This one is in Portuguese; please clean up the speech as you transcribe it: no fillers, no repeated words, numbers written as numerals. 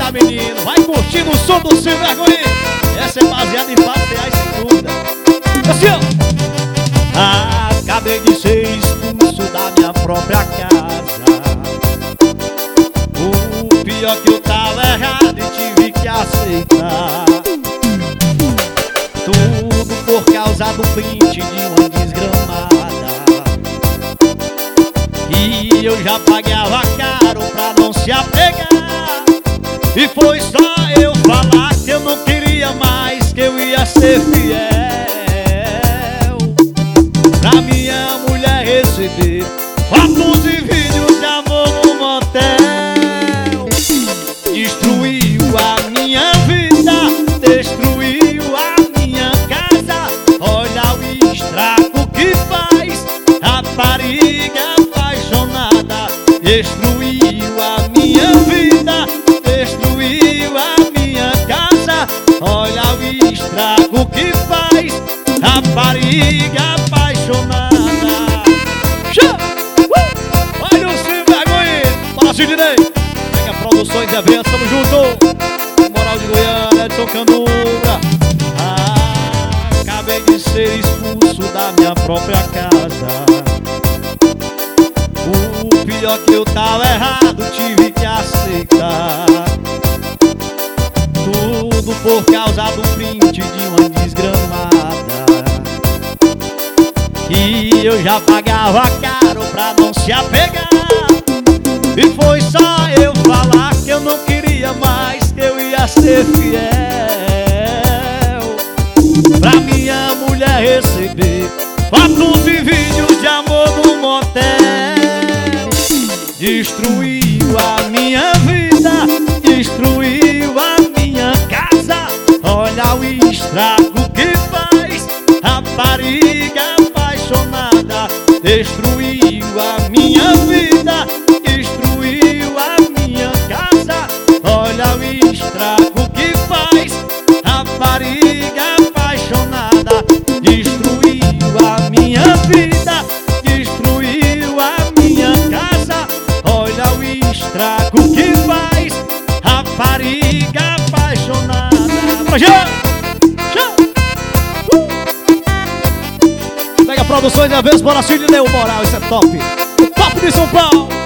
lá, menino, vai curtindo o som do Sem Vergonha. Essa é baseada em fatos reais, sem dúvida. Assim, ó. Acabei de ser expulso da minha própria casa. O pior que eu tava errado e tive que aceitar. Tudo por causa do print de uma desgramada. E eu já pagava caro pra não se apegar. E foi só eu falar que eu não queria mais, que eu ia ser fiel. Pra minha mulher receber fotos e vídeos de amor no motel. Destruiu a minha vida, destruiu a minha casa. Olha o estrago que faz, rapariga apaixonada. Destruiu a minha vida, destruiu a minha casa. Olha o estrago que faz, rapariga apaixonada. Olha o Sem Vergonha. Fala, Sidney. Pega Produções e Eventos, tamo junto. Moral de Goiânia, Edson Canduga. Acabei de ser expulso da minha própria casa. O pior que eu tava errado, tive que aceitar. Tudo por causa do print de uma desgramada. E eu já pagava caro pra não se apegar. E foi só eu falar que eu não queria mais, que eu ia ser fiel. Pra minha mulher receber fotos e vídeos de amor no motel. Destruiu a minha vida, destruiu a minha casa. Olha o estrago que faz, rapariga apaixonada. Destruiu a minha vida, destruiu a minha casa. Olha o estrago que faz, rapariga apaixonada. Destruiu a minha vida, destruiu a minha casa. Olha o estrago que faz, rapariga apaixonada. Pega Produções e Eventos, bora Sidney, o moral, isso é top. O top de São Paulo.